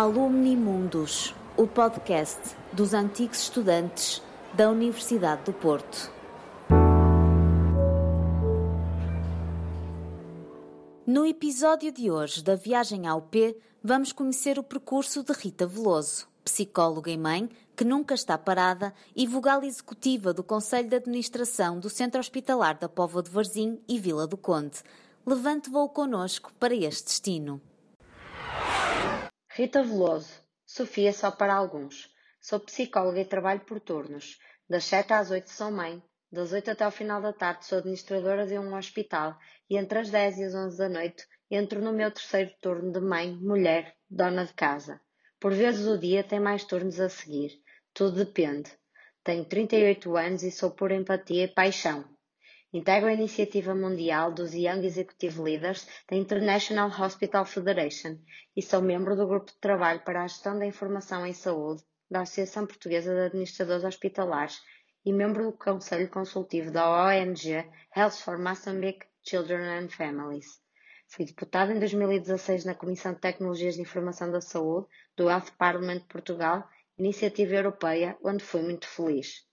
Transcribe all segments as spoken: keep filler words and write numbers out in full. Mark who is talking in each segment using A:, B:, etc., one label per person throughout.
A: Alumni Mundus, o podcast dos antigos estudantes da Universidade do Porto. No episódio de hoje da Viagem à U P, vamos conhecer o percurso de Rita Veloso, psicóloga e mãe que nunca está parada e vogal executiva do Conselho de Administração do Centro Hospitalar da Póvoa de Varzim e Vila do Conde. Levante voo connosco para este destino.
B: Rita Veloso, Sofia só para alguns. Sou psicóloga e trabalho por turnos. Das sete às oito sou mãe, das oito até ao final da tarde sou administradora de um hospital e entre as dez e as onze da noite entro no meu terceiro turno de mãe, mulher, dona de casa. Por vezes o dia tem mais turnos a seguir. Tudo depende. Tenho trinta e oito anos e sou por empatia e paixão. Integro a iniciativa mundial dos Young Executive Leaders da International Hospital Federation e sou membro do grupo de trabalho para a gestão da informação em saúde da Associação Portuguesa de Administradores Hospitalares e membro do Conselho Consultivo da O N G Health for Mozambique Children and Families. Fui deputada em dois mil e dezasseis na Comissão de Tecnologias de Informação da Saúde do Health Parliament de Portugal, iniciativa europeia, onde fui muito feliz.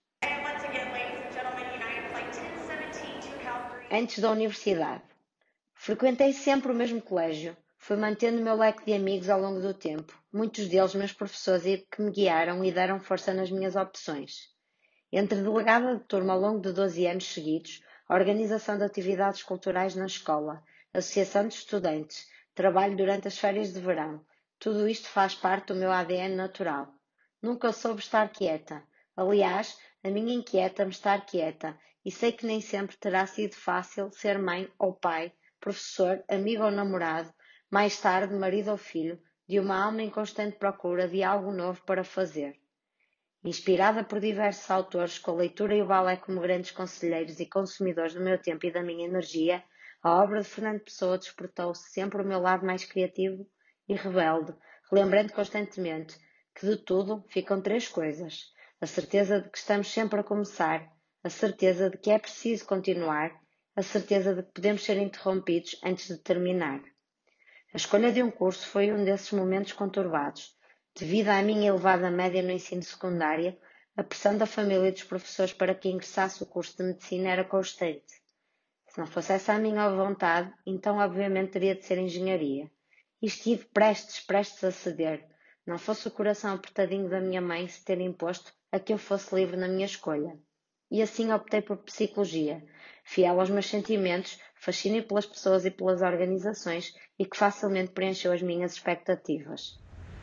B: Antes da universidade. Frequentei sempre o mesmo colégio. Fui mantendo o meu leque de amigos ao longo do tempo, muitos deles meus professores que me guiaram e deram força nas minhas opções. Entre delegada de turma ao longo de doze anos seguidos, a organização de atividades culturais na escola, associação de estudantes, trabalho durante as férias de verão, tudo isto faz parte do meu A D N natural. Nunca soube estar quieta. Aliás, a mim inquieta-me estar quieta e sei que nem sempre terá sido fácil ser mãe ou pai, professor, amigo ou namorado, mais tarde marido ou filho, de uma alma em constante procura de algo novo para fazer. Inspirada por diversos autores, com a leitura e o balé como grandes conselheiros e consumidores do meu tempo e da minha energia, a obra de Fernando Pessoa despertou sempre o meu lado mais criativo e rebelde, relembrando constantemente que de tudo ficam três coisas: a certeza de que estamos sempre a começar, a certeza de que é preciso continuar, a certeza de que podemos ser interrompidos antes de terminar. A escolha de um curso foi um desses momentos conturbados. Devido à minha elevada média no ensino secundário, a pressão da família e dos professores para que ingressasse o curso de medicina era constante. Se não fosse essa a minha vontade, então obviamente teria de ser engenharia. E estive prestes, prestes a ceder. Não fosse o coração apertadinho da minha mãe se ter imposto a que eu fosse livre na minha escolha. E assim optei por psicologia, fiel aos meus sentimentos, fascinei pelas pessoas e pelas organizações e que facilmente preencheu as minhas expectativas.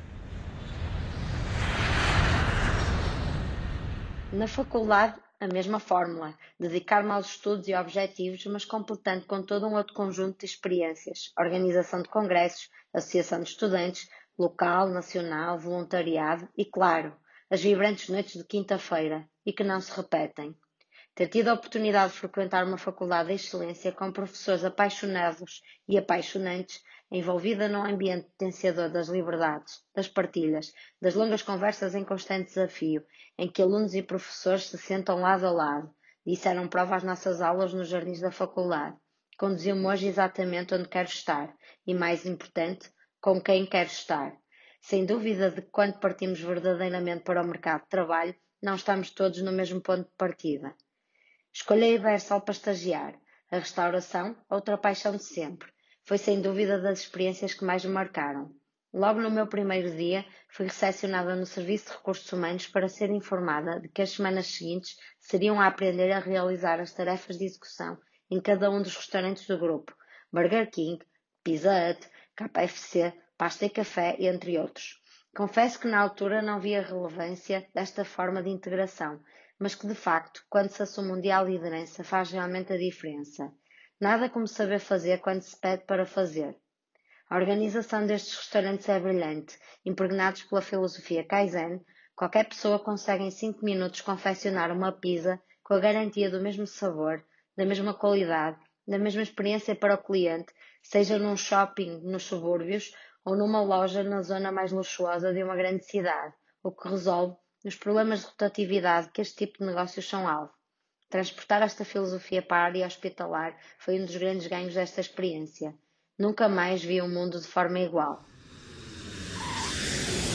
B: Na faculdade, a mesma fórmula, dedicar-me aos estudos e objetivos, mas completando com todo um outro conjunto de experiências, organização de congressos, associação de estudantes, local, nacional, voluntariado e, claro, as vibrantes noites de quinta-feira e que não se repetem. Ter tido a oportunidade de frequentar uma faculdade de excelência com professores apaixonados e apaixonantes, envolvida num ambiente potenciador das liberdades, das partilhas, das longas conversas em constante desafio, em que alunos e professores se sentam lado a lado, disseram prova às nossas aulas nos jardins da faculdade, conduziu-me hoje exatamente onde quero estar e, mais importante, com quem quero estar. Sem dúvida de que quando partimos verdadeiramente para o mercado de trabalho, não estamos todos no mesmo ponto de partida. Escolhi a Ibersol para estagiar. A restauração, outra paixão de sempre. Foi sem dúvida das experiências que mais me marcaram. Logo no meu primeiro dia, fui recepcionada no Serviço de Recursos Humanos para ser informada de que as semanas seguintes seriam a aprender a realizar as tarefas de execução em cada um dos restaurantes do grupo. Burger King, Pizza Hut, K F C, Pasta e Café, entre outros. Confesso que na altura não vi a relevância desta forma de integração, mas que de facto, quando se assume um dia a liderança, faz realmente a diferença. Nada como saber fazer quando se pede para fazer. A organização destes restaurantes é brilhante. Impregnados pela filosofia Kaizen, qualquer pessoa consegue em cinco minutos confeccionar uma pizza com a garantia do mesmo sabor, da mesma qualidade, da mesma experiência para o cliente, seja num shopping nos subúrbios ou numa loja na zona mais luxuosa de uma grande cidade, o que resolve os problemas de rotatividade que este tipo de negócios são alvo. Transportar esta filosofia para a área hospitalar foi um dos grandes ganhos desta experiência. Nunca mais vi o mundo de forma igual.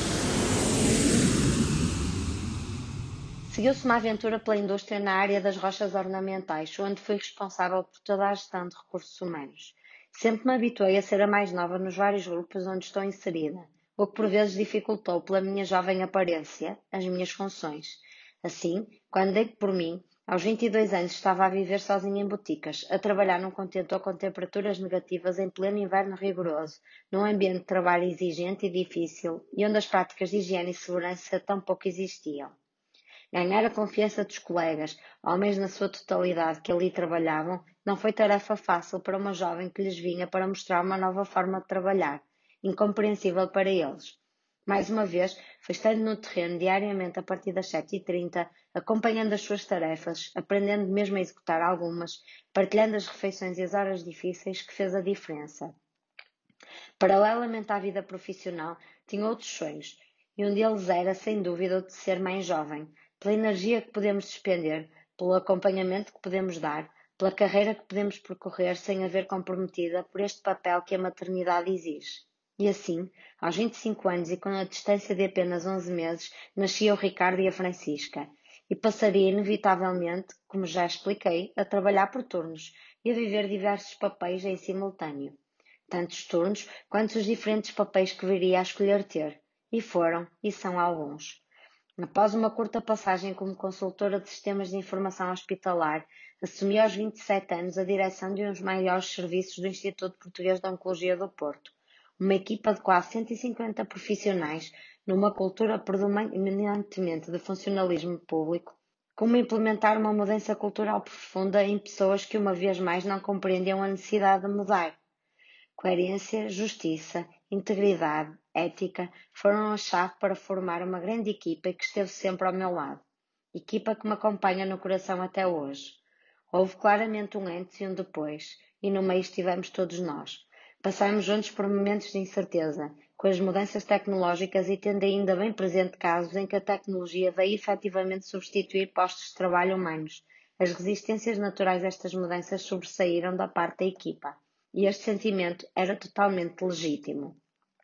B: Seguiu-se uma aventura pela indústria na área das rochas ornamentais, onde fui responsável por toda a gestão de recursos humanos. Sempre me habituei a ser a mais nova nos vários grupos onde estou inserida, o que por vezes dificultou pela minha jovem aparência as minhas funções. Assim, quando dei por mim, aos vinte e dois anos estava a viver sozinha em Boticas, a trabalhar num contentor com temperaturas negativas em pleno inverno rigoroso, num ambiente de trabalho exigente e difícil e onde as práticas de higiene e segurança tão pouco existiam. Ganhar a confiança dos colegas, homens na sua totalidade que ali trabalhavam, não foi tarefa fácil para uma jovem que lhes vinha para mostrar uma nova forma de trabalhar, incompreensível para eles. Mais uma vez, foi estando no terreno diariamente a partir das sete e trinta, acompanhando as suas tarefas, aprendendo mesmo a executar algumas, partilhando as refeições e as horas difíceis, que fez a diferença. Paralelamente à vida profissional, tinha outros sonhos, e um deles era, sem dúvida, o de ser mãe jovem, pela energia que podemos despender, pelo acompanhamento que podemos dar, pela carreira que podemos percorrer sem haver comprometida por este papel que a maternidade exige. E assim, aos vinte e cinco anos e com a distância de apenas onze meses, nascia o Ricardo e a Francisca, e passaria inevitavelmente, como já expliquei, a trabalhar por turnos e a viver diversos papéis em simultâneo. Tantos turnos quanto os diferentes papéis que viria a escolher ter, e foram, e são alguns. Após uma curta passagem como consultora de sistemas de informação hospitalar, assumi aos vinte e sete anos a direção de um dos maiores serviços do Instituto Português de Oncologia do Porto, uma equipa de quase cento e cinquenta profissionais numa cultura predominantemente de funcionalismo público, como implementar uma mudança cultural profunda em pessoas que uma vez mais não compreendiam a necessidade de mudar. Coerência, justiça, integridade, ética foram a chave para formar uma grande equipa que esteve sempre ao meu lado. Equipa que me acompanha no coração até hoje. Houve claramente um antes e um depois, e no meio estivemos todos nós. Passamos juntos por momentos de incerteza, com as mudanças tecnológicas e tendo ainda bem presente casos em que a tecnologia veio efetivamente substituir postos de trabalho humanos. As resistências naturais destas mudanças sobressaíram da parte da equipa. E este sentimento era totalmente legítimo.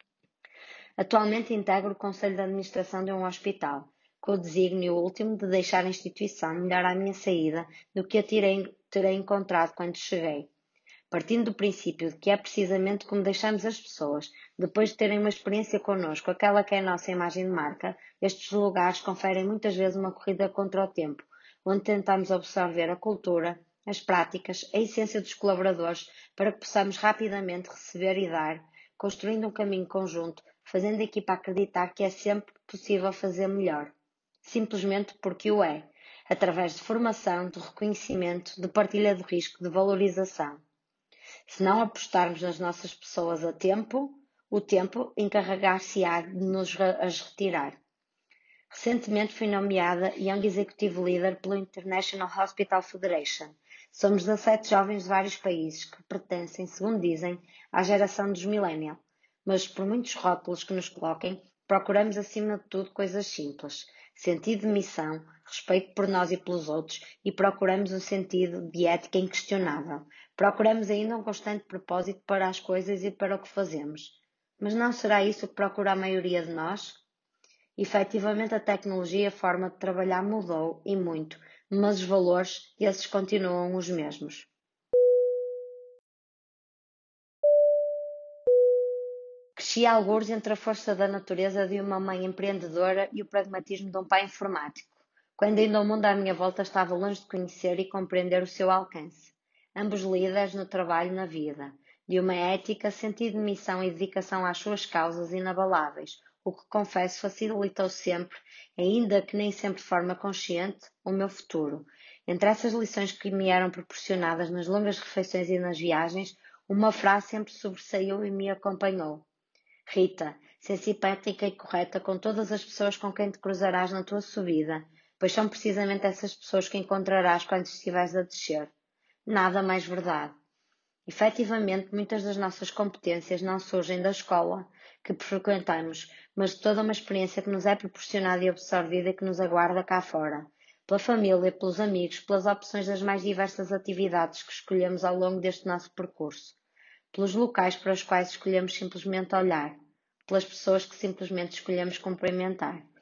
B: Atualmente integro o Conselho de Administração de um hospital, com o desígnio último de deixar a instituição melhor à minha saída do que a terei, terei encontrado quando cheguei. Partindo do princípio de que é precisamente como deixamos as pessoas, depois de terem uma experiência connosco, aquela que é a nossa imagem de marca, estes lugares conferem muitas vezes uma corrida contra o tempo, onde tentamos absorver a cultura, as práticas, a essência dos colaboradores, para que possamos rapidamente receber e dar, construindo um caminho conjunto, fazendo a equipa acreditar que é sempre possível fazer melhor. Simplesmente porque o é, através de formação, de reconhecimento, de partilha de risco, de valorização. Se não apostarmos nas nossas pessoas a tempo, o tempo encarregar-se-á de nos as retirar. Recentemente fui nomeada Young Executive Leader pelo International Hospital Federation. Somos dezassete jovens de vários países que pertencem, segundo dizem, à geração dos millennial. Mas por muitos rótulos que nos coloquem, procuramos acima de tudo coisas simples. Sentido de missão, respeito por nós e pelos outros e procuramos um sentido de ética inquestionável. Procuramos ainda um constante propósito para as coisas e para o que fazemos. Mas não será isso o que procura a maioria de nós? Efetivamente, a tecnologia e a forma de trabalhar mudou, e muito, mas os valores, esses continuam os mesmos. Cresci algures entre a força da natureza de uma mãe empreendedora e o pragmatismo de um pai informático, quando ainda o mundo à minha volta estava longe de conhecer e compreender o seu alcance. Ambos líderes no trabalho e na vida, de uma ética, sentido de missão e dedicação às suas causas inabaláveis, o que, confesso, facilitou sempre, ainda que nem sempre de forma consciente, o meu futuro. Entre essas lições que me eram proporcionadas nas longas refeições e nas viagens, uma frase sempre sobressaiu e me acompanhou. Rita, ser simpática e correta com todas as pessoas com quem te cruzarás na tua subida, pois são precisamente essas pessoas que encontrarás quando estiveres a descer. Nada mais verdade. Efetivamente, muitas das nossas competências não surgem da escola que frequentamos, mas de toda uma experiência que nos é proporcionada e absorvida e que nos aguarda cá fora, pela família, pelos amigos, pelas opções das mais diversas atividades que escolhemos ao longo deste nosso percurso, pelos locais para os quais escolhemos simplesmente olhar, pelas pessoas que simplesmente escolhemos cumprimentar.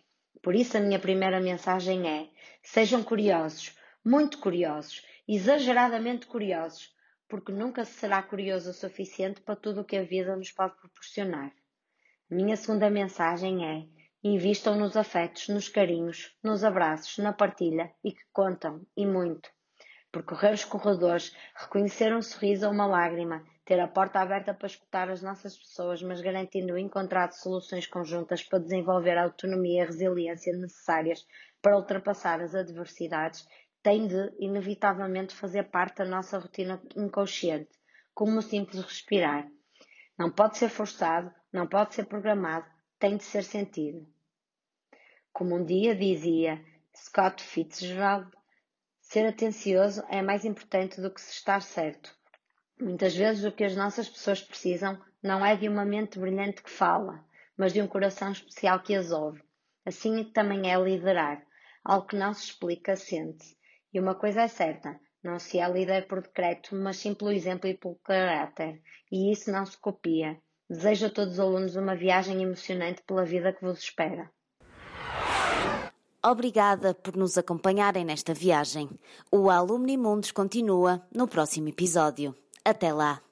B: Por isso a minha primeira mensagem é: sejam curiosos, muito curiosos, exageradamente curiosos, porque nunca se será curioso o suficiente para tudo o que a vida nos pode proporcionar. A minha segunda mensagem é: invistam nos afetos, nos carinhos, nos abraços, na partilha e que contam, e muito. Percorrer os corredores, reconhecer um sorriso ou uma lágrima, ter a porta aberta para escutar as nossas pessoas, mas garantindo o encontrar soluções conjuntas para desenvolver a autonomia e a resiliência necessárias para ultrapassar as adversidades, tem de, inevitavelmente, fazer parte da nossa rotina inconsciente, como o simples respirar. Não pode ser forçado, não pode ser programado, tem de ser sentido. Como um dia dizia Scott Fitzgerald, ser atencioso é mais importante do que se estar certo. Muitas vezes o que as nossas pessoas precisam não é de uma mente brilhante que fala, mas de um coração especial que as ouve. Assim também é liderar. Algo que não se explica, sente-se. E uma coisa é certa, não se é líder por decreto, mas sim pelo exemplo e pelo caráter. E isso não se copia. Desejo a todos os alunos uma viagem emocionante pela vida que vos espera.
A: Obrigada por nos acompanharem nesta viagem. O Alumni Mundos continua no próximo episódio. Até lá!